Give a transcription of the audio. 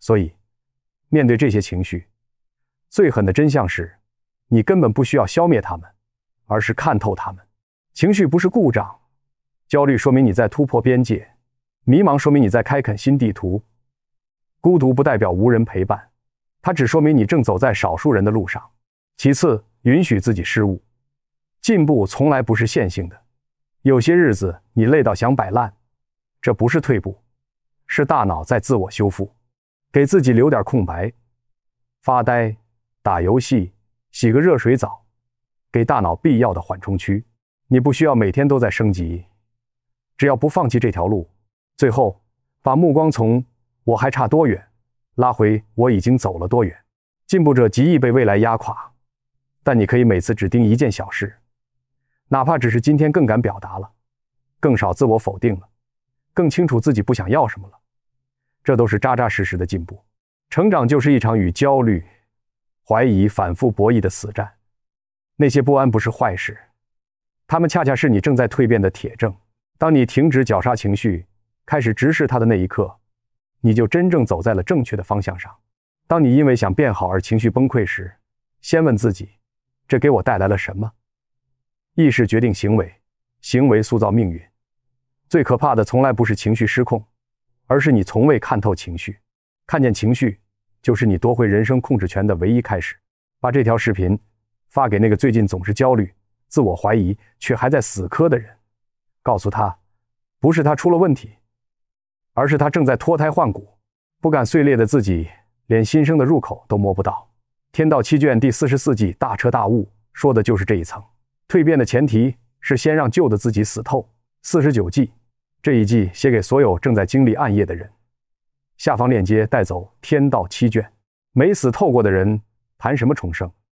所以，面对这些情绪，最狠的真相是，你根本不需要消灭它们，而是看透它们。情绪不是故障，焦虑说明你在突破边界，迷茫说明你在开垦新地图，孤独不代表无人陪伴，它只说明你正走在少数人的路上。其次，允许自己失误。进步从来不是线性的，有些日子你累到想摆烂，这不是退步，是大脑在自我修复。给自己留点空白，发呆、打游戏、洗个热水澡，给大脑必要的缓冲区。你不需要每天都在升级，只要不放弃这条路。最后，把目光从我还差多远拉回我已经走了多远。进步者极易被未来压垮，但你可以每次只盯一件小事，哪怕只是今天更敢表达了，更少自我否定了，更清楚自己不想要什么了，这都是扎扎实实的进步。成长就是一场与焦虑、怀疑反复博弈的死战。那些不安不是坏事，它们恰恰是你正在蜕变的铁证。当你停止绞杀情绪，开始直视它的那一刻，你就真正走在了正确的方向上。当你因为想变好而情绪崩溃时，先问自己，这给我带来了什么？意识决定行为，行为塑造命运。最可怕的从来不是情绪失控，而是你从未看透情绪。看见情绪，就是你夺回人生控制权的唯一开始。把这条视频发给那个最近总是焦虑、自我怀疑却还在死磕的人，告诉他，不是他出了问题，而是他正在脱胎换骨。不敢碎裂的自己，连新生的入口都摸不到。天道7卷第44季大彻大悟说的就是这一层。蜕变的前提是先让旧的自己死透。49季，这一季写给所有正在经历暗夜的人。下方链接带走天道7卷。没死透过的人谈什么重生？